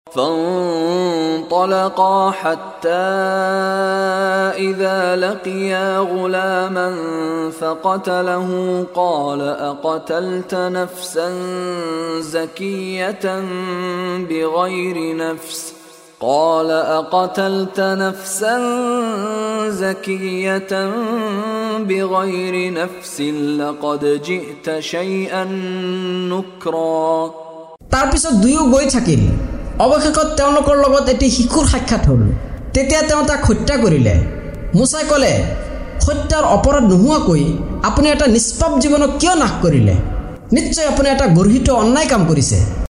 فانطلقا حتى إذا لقيا غلاما فقتله قال أقتلت نفسا زكية بغير نفس لقد جئت شيئا نكرا তাৰপিছত দুয়ো গৈ থাকিল অৱশেষত তেওঁলোকৰ লগত এটি শিশুৰ সাক্ষাৎ হ'ল তেতিয়া তেওঁ তাক হত্যা কৰিলে মুসাই ক'লে হত্যাৰ অপৰাধ নোহোৱাকৈ আপুনি এটা নিষ্পাপ জীৱনক কিয় নাশ কৰিলে নিশ্চয় আপুনি এটা গৰ্হিত অন্যায় কাম কৰিছে